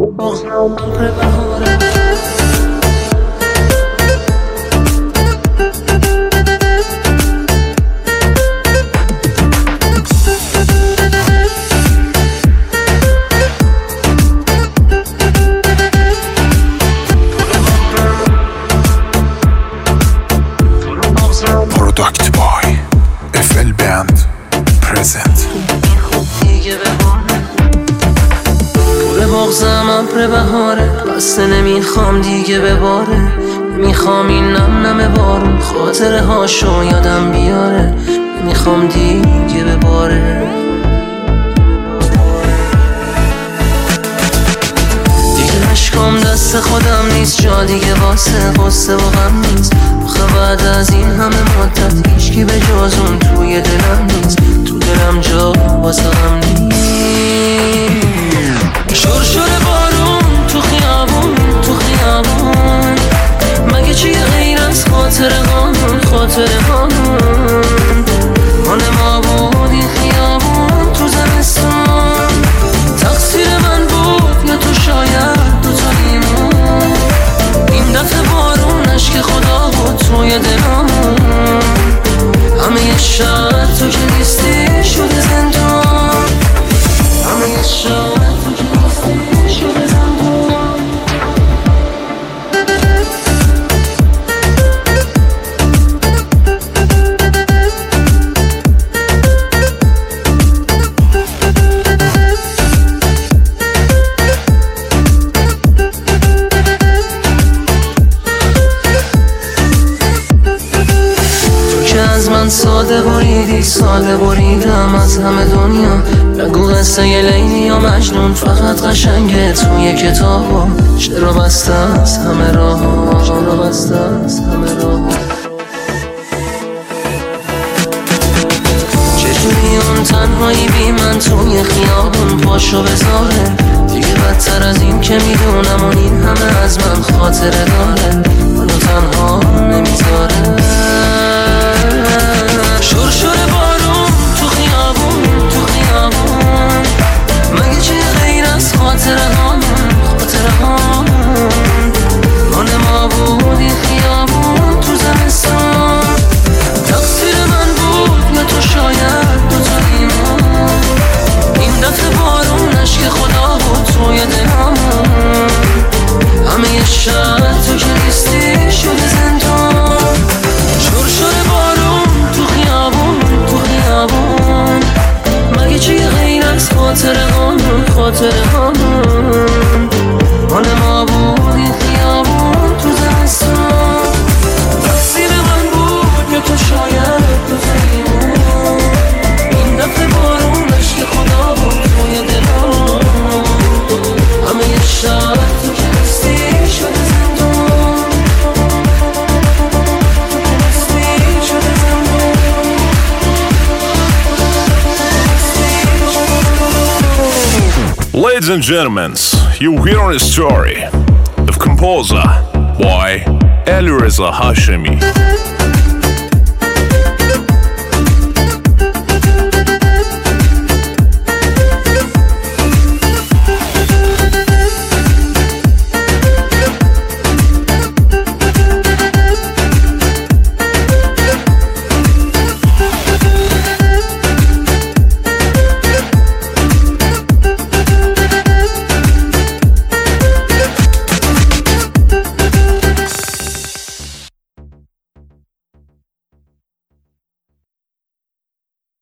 Product by FL Band Present. پر بغضم ابر بهاره، بسته نمیخوام دیگه بباره. نمیخوام این نم نم بارون خاطره هاشو یادم بیاره. نمیخوام دیگه بباره. دیگه اشکام دست خودم نیست، جا دیگه واسه قصه و غم نیست. آخه بعد از این همه مدت هیچکی به جز اون توی دلم نیست. تو دلم جا واسه غم نیست. شرشر بارون تو خیابون، تو خیابون مگه چیه غیر از خاطره هامون، خاطره هامون مال ما بود این خیابون تو زمستون. تقصیر من بود یا تو شاید دوتاییمون. این دفعه بارون عشق خدا بود توی دلامون. همه یه شهر تو که نیستی شده زندان. همه یه شهر ساده بریدی، ساده بریدم از همه دنیا. نگو قصه ی لیلی یا مجنون، فقط قشنگه توی کتابا. چرا بسته از همه راه، چرا بسته از همه راه. چجوری اون تنهایی بی من توی خیابون پاشو بذاره. دیگه بدتر از این که میدونم اون این همه از من خاطره داره. منو تنها نمیذاره. شرشر بارون تو خیابون، تو خیابون مگه چیه غیر از خاطره هامون، خاطره هامون مال ما بود این خیابون تو زمستان. تقصیر من بود یا تو شاید دوتاییمون. این دفعه بارون عشق خدا بود توی دلامون. همه یه شهر تو که نیستی شده زندان. شرشر بارون تو خیابون، تو خیابون مگه چیه غیر از خاطره هامون، خاطره هامون مال ما بود این خیابون تو زمستان. تقصیر من بود یا تو شاید دوتاییمون. این دفعه بارون عشق خدا بود توی دلامون. همه یه شهر تو که نیستی شده زندان. Ladies and gentlemen, you hear a story of composer by Alireza Hashemi.